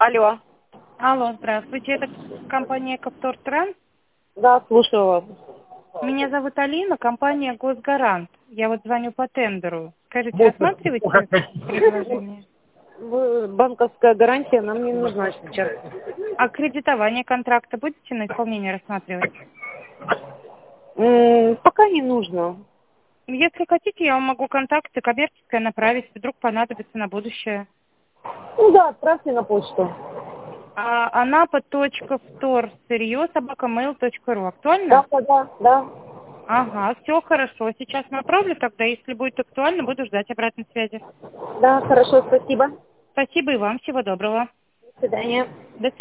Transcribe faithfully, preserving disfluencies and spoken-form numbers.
Алло. Алло, здравствуйте. Это компания Кавтор Транс. Да, слушаю вас. Меня зовут Алина, компания Госгарант. Я вот звоню по тендеру. Скажите, Вот. рассматриваете предложение? Вы- Банковская гарантия нам не нужна сейчас. А кредитование контракта будете на исполнение рассматривать? М, Пока не нужно. Если хотите, я вам могу контакты коммерческое направить, вдруг понадобится на будущее. Ну да, отправьте на почту. А, анапа.втор сырье собака mail точка ру. Да, Актуально? да, да, да. Ага, все хорошо. Сейчас направлю тогда. Если будет актуально, буду ждать обратной связи. Да, хорошо, спасибо. Спасибо и вам. Всего доброго. До свидания. До